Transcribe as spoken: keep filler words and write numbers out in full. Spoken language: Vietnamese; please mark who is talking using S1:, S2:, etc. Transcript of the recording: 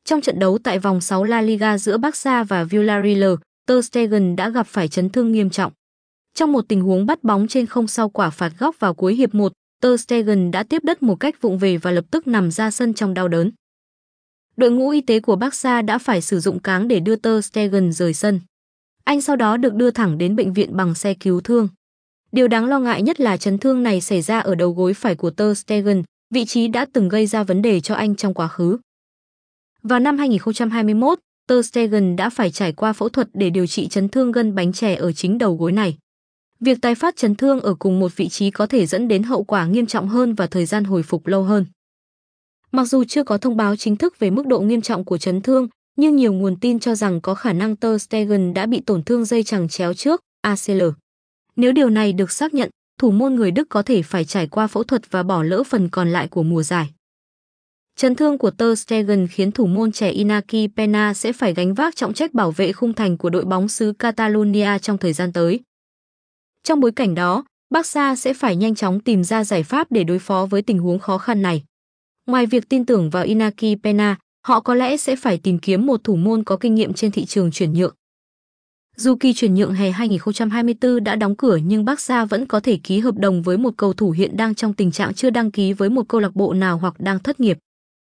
S1: Trong trận đấu tại vòng sáu La Liga giữa Barca và Villarreal, Ter Stegen đã gặp phải chấn thương nghiêm trọng. Trong một tình huống bắt bóng trên không sau quả phạt góc vào cuối hiệp một, Ter Stegen đã tiếp đất một cách vụng về và lập tức nằm ra sân trong đau đớn. Đội ngũ y tế của Barca đã phải sử dụng cáng để đưa Ter Stegen rời sân. Anh sau đó được đưa thẳng đến bệnh viện bằng xe cứu thương. Điều đáng lo ngại nhất là chấn thương này xảy ra ở đầu gối phải của Ter Stegen, vị trí đã từng gây ra vấn đề cho anh trong quá khứ. Vào năm hai nghìn không trăm hai mươi mốt, Ter Stegen đã phải trải qua phẫu thuật để điều trị chấn thương gân bánh chè ở chính đầu gối này. Việc tái phát chấn thương ở cùng một vị trí có thể dẫn đến hậu quả nghiêm trọng hơn và thời gian hồi phục lâu hơn. Mặc dù chưa có thông báo chính thức về mức độ nghiêm trọng của chấn thương, nhưng nhiều nguồn tin cho rằng có khả năng Ter Stegen đã bị tổn thương dây chằng chéo trước, A C L. Nếu điều này được xác nhận, thủ môn người Đức có thể phải trải qua phẫu thuật và bỏ lỡ phần còn lại của mùa giải. Chấn thương của Ter Stegen khiến thủ môn trẻ Iñaki Peña sẽ phải gánh vác trọng trách bảo vệ khung thành của đội bóng xứ Catalonia trong thời gian tới. Trong bối cảnh đó, Barca sẽ phải nhanh chóng tìm ra giải pháp để đối phó với tình huống khó khăn này. Ngoài việc tin tưởng vào Iñaki Peña, họ có lẽ sẽ phải tìm kiếm một thủ môn có kinh nghiệm trên thị trường chuyển nhượng. Dù kỳ chuyển nhượng hè hai nghìn không trăm hai mươi tư đã đóng cửa nhưng Barca vẫn có thể ký hợp đồng với một cầu thủ hiện đang trong tình trạng chưa đăng ký với một câu lạc bộ nào hoặc đang thất nghiệp.